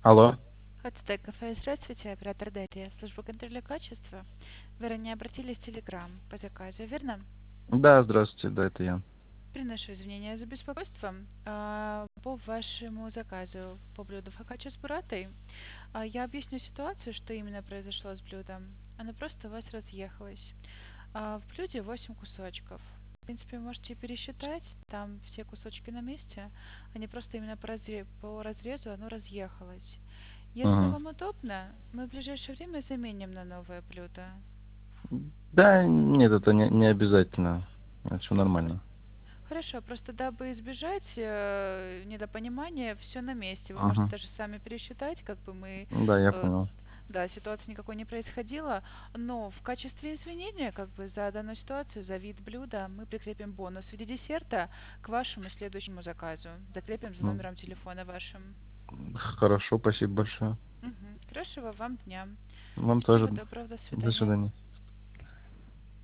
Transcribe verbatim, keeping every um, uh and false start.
Алло. Хотстек кафе, здравствуйте, оператор Дарья, служба контроля качества. Вы ранее обратились в Телеграм по заказу, верно? Да, здравствуйте, да, это я. Приношу извинения за беспокойство. А, По вашему заказу по блюду фокаччо с бураттой, а, я объясню ситуацию, что именно произошло с блюдом. Оно просто у вас разъехалось. А, В блюде восемь кусочков. В принципе, вы можете пересчитать, там все кусочки на месте. Они просто именно по, разре- по разрезу оно разъехалось. Если Мгм. вам удобно, мы в ближайшее время заменим на новое блюдо. Да, нет, это не, не обязательно. Это все нормально. Хорошо, просто дабы избежать э, недопонимания, все на месте. Вы можете Мгм. даже сами пересчитать, как бы мы, Да, я э, понял. да, ситуации никакой не происходило, но в качестве извинения, как бы за данную ситуацию, за вид блюда, мы прикрепим бонус в виде десерта к вашему следующему заказу. Закрепим за Ну, номером телефона вашим. хорошо, спасибо большое. Мгм. Хорошего вам дня. Вам тоже. Всего доброго, до До свидания. свидания.